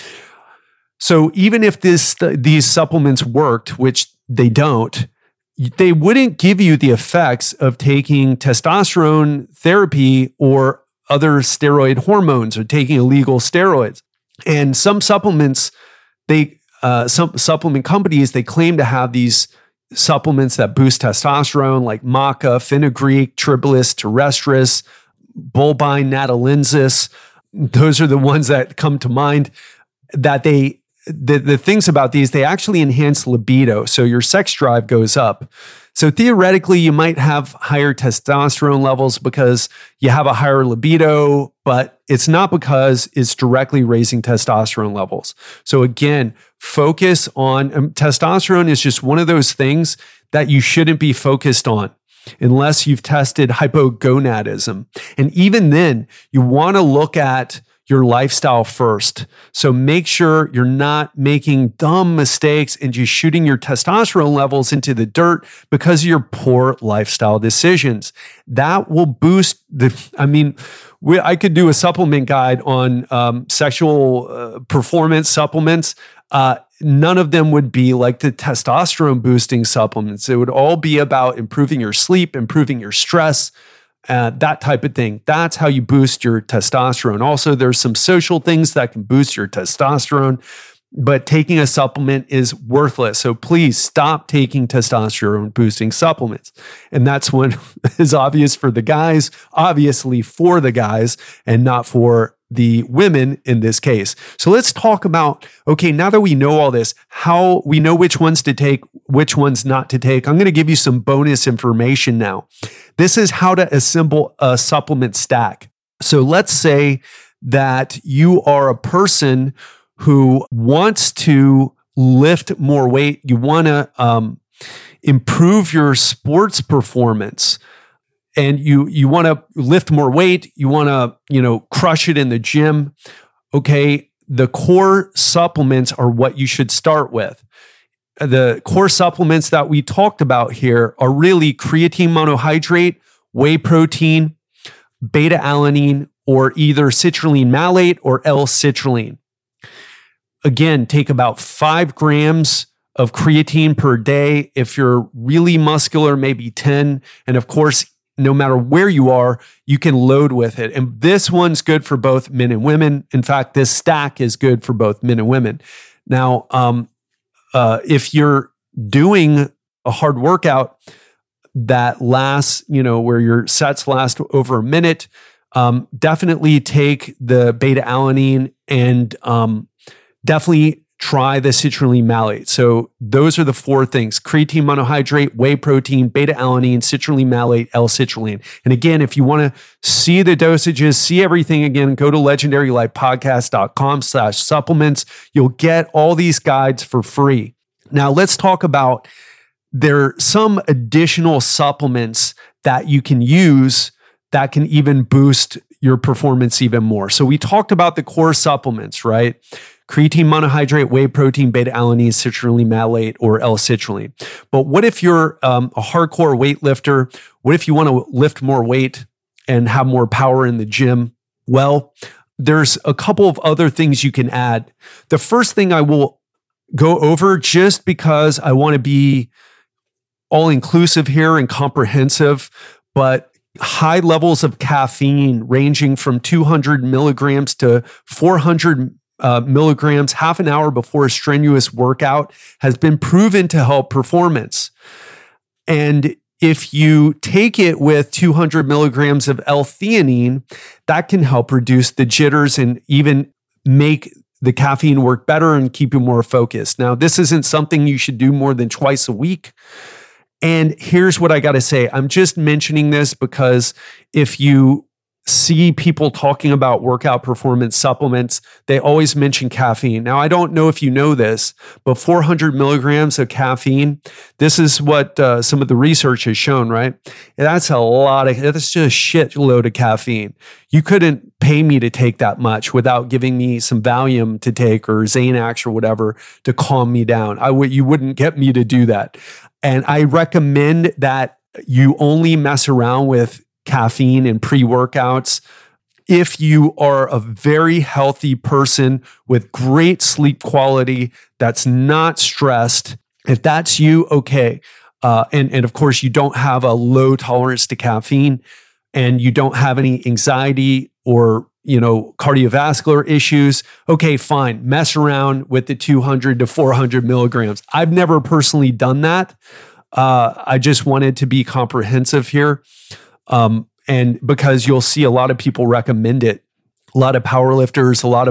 So even if these supplements worked, which they don't, they wouldn't give you the effects of taking testosterone therapy or other steroid hormones or taking illegal steroids. And some supplements, some supplement companies, they claim to have these supplements that boost testosterone, like maca, fenugreek, tribulus terrestris, bulbine natalensis. Those are the ones that come to mind. That the things about these, they actually enhance libido, so your sex drive goes up. So theoretically, you might have higher testosterone levels because you have a higher libido, but it's not because it's directly raising testosterone levels. So again, focus on testosterone is just one of those things that you shouldn't be focused on unless you've tested hypogonadism. And even then, you want to look at your lifestyle first. So make sure you're not making dumb mistakes and just shooting your testosterone levels into the dirt because of your poor lifestyle decisions. That will boost I could do a supplement guide on sexual performance supplements. None of them would be like the testosterone boosting supplements. It would all be about improving your sleep, improving your stress, that type of thing. That's how you boost your testosterone. Also, there's some social things that can boost your testosterone, but taking a supplement is worthless. So please stop taking testosterone boosting supplements. And that's one is obvious for the guys, obviously for the guys, and not for the women in this case. So let's talk about, okay, now that we know all this, how we know which ones to take, which ones not to take. I'm going to give you some bonus information now. This is how to assemble a supplement stack. So let's say that you are a person who wants to lift more weight. You want to improve your sports performance. And you want to lift more weight, you want to, crush it in the gym. Okay, the core supplements are what you should start with. The core supplements that we talked about here are really creatine monohydrate, whey protein, beta-alanine, or either citrulline malate or L-citrulline. Again, take about 5 grams of creatine per day. If you're really muscular, maybe 10. And of course, no matter where you are, you can load with it. And this one's good for both men and women. In fact, this stack is good for both men and women. Now, if you're doing a hard workout that lasts, where your sets last over a minute, definitely take the beta-alanine and definitely try the citrulline malate. So those are the 4 things: creatine monohydrate, whey protein, beta-alanine, citrulline malate, L-citrulline. And again, if you want to see the dosages, see everything again, go to legendarylifepodcast.com/supplements. You'll get all these guides for free. Now let's talk about, there are some additional supplements that you can use that can even boost your performance even more. So we talked about the core supplements, right? Creatine monohydrate, whey protein, beta-alanine, citrulline malate, or L-citrulline. But what if you're a hardcore weightlifter? What if you want to lift more weight and have more power in the gym? Well, there's a couple of other things you can add. The first thing I will go over, just because I want to be all-inclusive here and comprehensive, but high levels of caffeine ranging from 200 milligrams to 400 milligrams half an hour before a strenuous workout has been proven to help performance. And if you take it with 200 milligrams of L-theanine, that can help reduce the jitters and even make the caffeine work better and keep you more focused. Now, this isn't something you should do more than twice a week. And here's what I got to say. I'm just mentioning this because if you see people talking about workout performance supplements, they always mention caffeine. Now, I don't know if you know this, but 400 milligrams of caffeine, this is what some of the research has shown, right? That's just a shitload of caffeine. You couldn't pay me to take that much without giving me some Valium to take or Xanax or whatever to calm me down. You wouldn't get me to do that. And I recommend that you only mess around with caffeine and pre-workouts if you are a very healthy person with great sleep quality that's not stressed. If that's you, okay. And of course, you don't have a low tolerance to caffeine and you don't have any anxiety or cardiovascular issues, okay, fine. Mess around with the 200 to 400 milligrams. I've never personally done that. I just wanted to be comprehensive here. And because you'll see a lot of people recommend it, a lot of powerlifters, a lot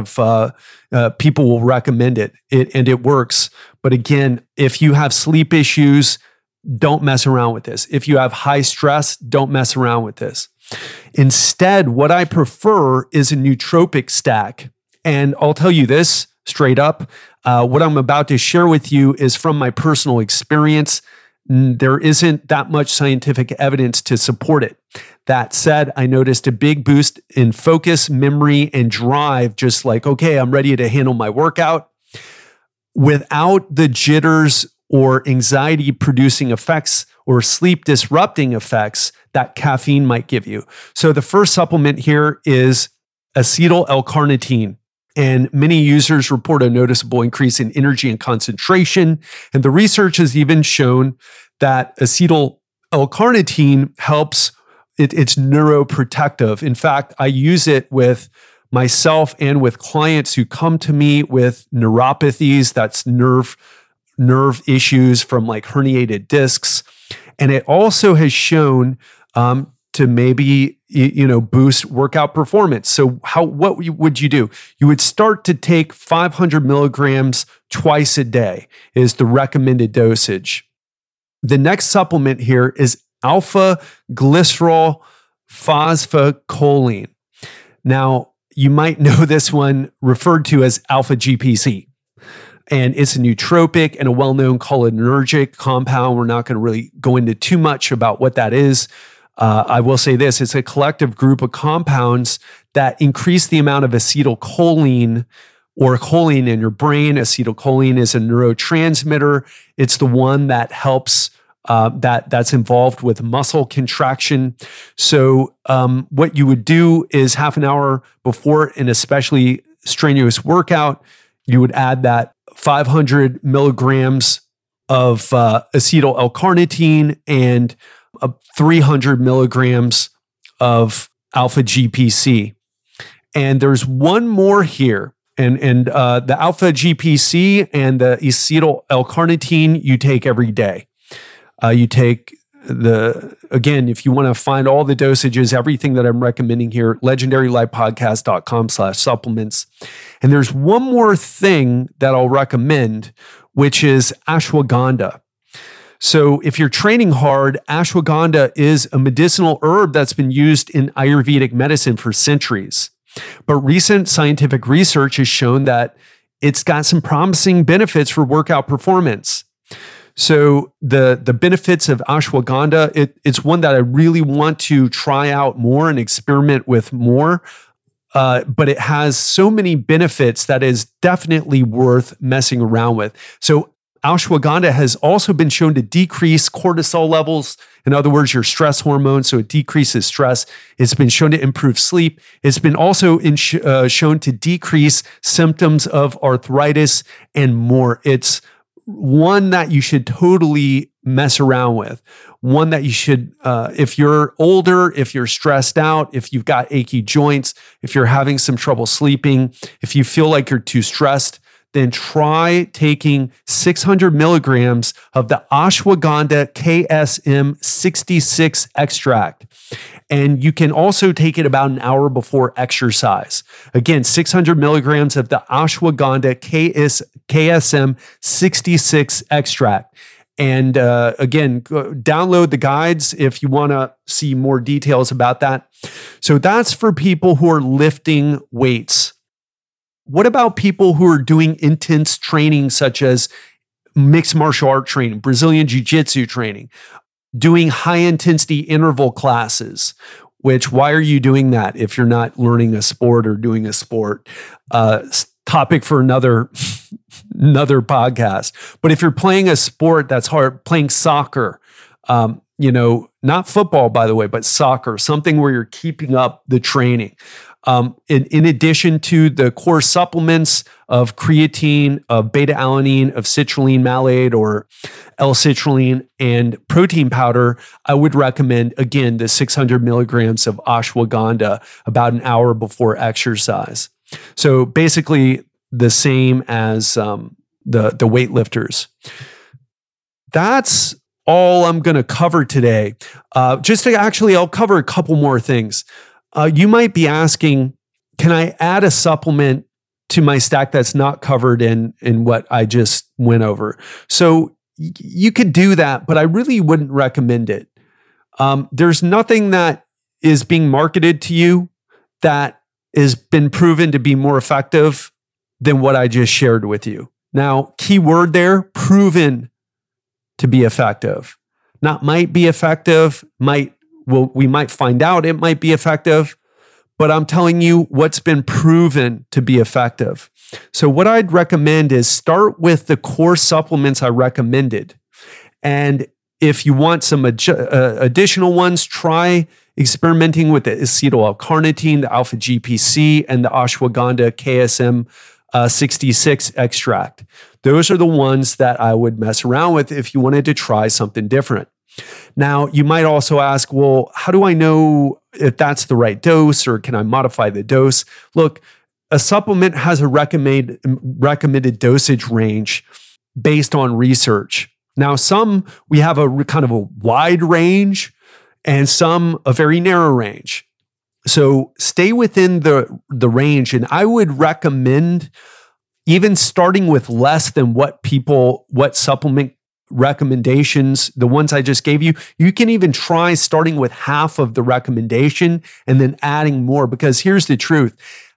of people will recommend it, and it works. But again, if you have sleep issues, don't mess around with this. If you have high stress, don't mess around with this. Instead, what I prefer is a nootropic stack. And I'll tell you this straight up. What I'm about to share with you is from my personal experience. There isn't that much scientific evidence to support it. That said, I noticed a big boost in focus, memory, and drive, just like, okay, I'm ready to handle my workout without the jitters or anxiety producing effects or sleep disrupting effects that caffeine might give you. So the first supplement here is acetyl L-carnitine. And many users report a noticeable increase in energy and concentration. And the research has even shown that acetyl L-carnitine helps, it's neuroprotective. In fact, I use it with myself and with clients who come to me with neuropathies, that's nerve issues from like herniated discs. And it also has shown to maybe boost workout performance. So what would you do? You would start to take 500 milligrams twice a day is the recommended dosage. The next supplement here is alpha glycerol phosphocholine. Now, you might know this one referred to as alpha GPC. And it's a nootropic and a well-known cholinergic compound. We're not going to really go into too much about what that is. I will say this, it's a collective group of compounds that increase the amount of acetylcholine or choline in your brain. Acetylcholine is a neurotransmitter. It's the one that helps, that's involved with muscle contraction. So what you would do is half an hour before an especially strenuous workout, you would add that 500 milligrams of acetyl L-carnitine and 300 milligrams of alpha GPC. And there's one more here. And the alpha GPC and the acetyl L-carnitine you take every day. You take again, if you want to find all the dosages, everything that I'm recommending here, legendarylifepodcast.com/supplements. And there's one more thing that I'll recommend, which is ashwagandha. So if you're training hard, ashwagandha is a medicinal herb that's been used in Ayurvedic medicine for centuries. But recent scientific research has shown that it's got some promising benefits for workout performance. So the benefits of ashwagandha, it's one that I really want to try out more and experiment with more. But it has so many benefits that is definitely worth messing around with. So ashwagandha has also been shown to decrease cortisol levels. In other words, your stress hormone. So it decreases stress. It's been shown to improve sleep. It's been also shown to decrease symptoms of arthritis and more. It's one that you should totally mess around with. One that you should, if you're older, if you're stressed out, if you've got achy joints, if you're having some trouble sleeping, if you feel like you're too stressed, then try taking 600 milligrams of the ashwagandha KSM 66 extract. And you can also take it about an hour before exercise. Again, 600 milligrams of the ashwagandha KSM 66 extract. And again, download the guides if you want to see more details about that. So that's for people who are lifting weights. What about people who are doing intense training, such as mixed martial art training, Brazilian jiu-jitsu training, doing high intensity interval classes? Which, why are you doing that if you're not learning a sport or doing a sport? Topic for another podcast. But if you're playing a sport that's hard, playing soccer, not football, by the way, but soccer, something where you're keeping up the training. In addition to the core supplements of creatine, of beta-alanine, of citrulline malate or L-citrulline, and protein powder, I would recommend, again, the 600 milligrams of ashwagandha about an hour before exercise. So basically the same as the weightlifters. That's all I'm going to cover today. I'll cover a couple more things. You might be asking, can I add a supplement to my stack that's not covered in what I just went over? So you could do that, but I really wouldn't recommend it. There's nothing that is being marketed to you that has been proven to be more effective than what I just shared with you. Now, key word there, proven to be effective. Not might be effective, we might find out it might be effective, but I'm telling you what's been proven to be effective. So what I'd recommend is start with the core supplements I recommended. And if you want some additional ones, try experimenting with the acetyl L-carnitine, the alpha GPC, and the ashwagandha KSM 66 extract. Those are the ones that I would mess around with if you wanted to try something different. Now, you might also ask, well, how do I know if that's the right dose, or can I modify the dose? Look, a supplement has a recommended dosage range based on research. Now, some we have a kind of a wide range and some a very narrow range. So stay within the range. And I would recommend even starting with less than what supplement recommendations, the ones I just gave you, you can even try starting with half of the recommendation and then adding more, because here's the truth.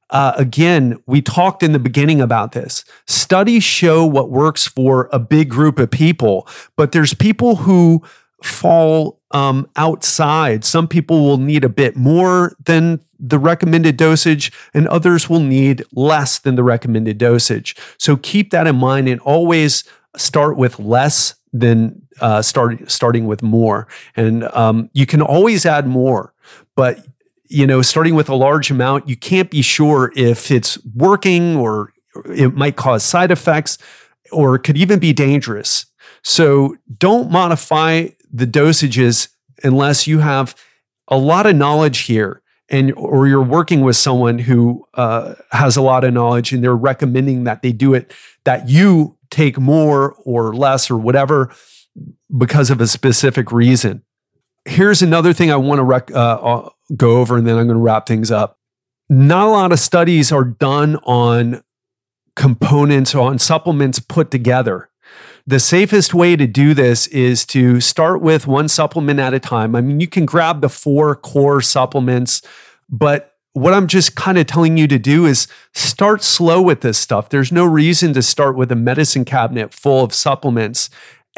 Again, we talked in the beginning about this. Studies show what works for a big group of people, but there's people who fall outside. Some people will need a bit more than the recommended dosage, and others will need less than the recommended dosage. So keep that in mind, and always start with less than starting with more. And you can always add more, but starting with a large amount, you can't be sure if it's working, or it might cause side effects, or it could even be dangerous. So don't modify the dosages unless you have a lot of knowledge here, or you're working with someone who has a lot of knowledge and they're recommending that they do it, that you take more or less or whatever because of a specific reason. Here's another thing I want to go over, and then I'm going to wrap things up. Not a lot of studies are done on components, on supplements put together. The safest way to do this is to start with one supplement at a time. I mean, you can grab the 4 core supplements, but what I'm just kind of telling you to do is start slow with this stuff. There's no reason to start with a medicine cabinet full of supplements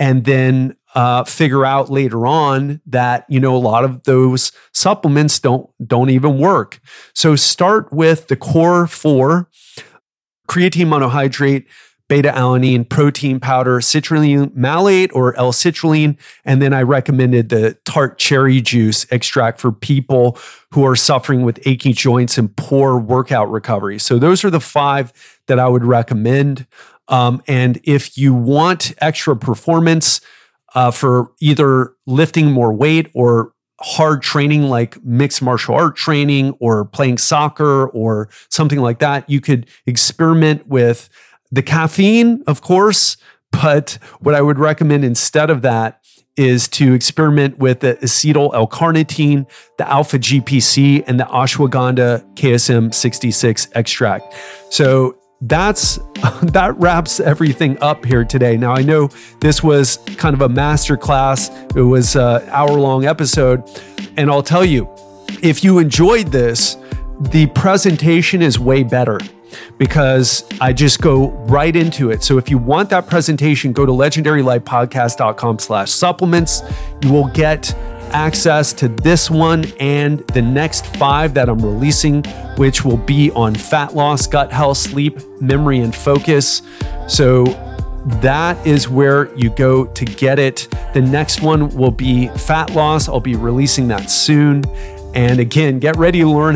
and then figure out later on that, a lot of those supplements don't even work. So start with the core 4: creatine monohydrate, beta-alanine, protein powder, citrulline malate or L-citrulline. And then I recommended the tart cherry juice extract for people who are suffering with achy joints and poor workout recovery. So those are the 5 that I would recommend. And if you want extra performance for either lifting more weight or hard training like mixed martial art training or playing soccer or something like that, you could experiment with the caffeine, of course, but what I would recommend instead of that is to experiment with the acetyl L-carnitine, the alpha GPC, and the ashwagandha KSM 66 extract. So that wraps everything up here today. Now, I know this was kind of a master class. It was an hour-long episode. And I'll tell you, if you enjoyed this, the presentation is way better because I just go right into it. So if you want that presentation, go to legendarylifepodcast.com/supplements. You will get access to this one and the next 5 that I'm releasing, which will be on fat loss, gut health, sleep, memory, and focus. So that is where you go to get it. The next one will be fat loss. I'll be releasing that soon. And again, get ready to learn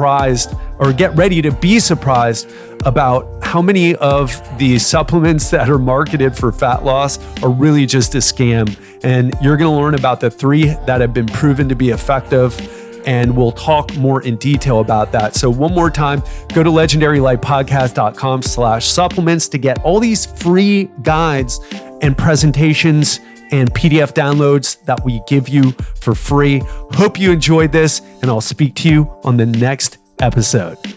get ready to be surprised about how many of the supplements that are marketed for fat loss are really just a scam. And you're going to learn about the 3 that have been proven to be effective. And we'll talk more in detail about that. So one more time, go to legendarylifepodcast.com/supplements to get all these free guides and presentations and PDF downloads that we give you for free. Hope you enjoyed this, and I'll speak to you on the next episode.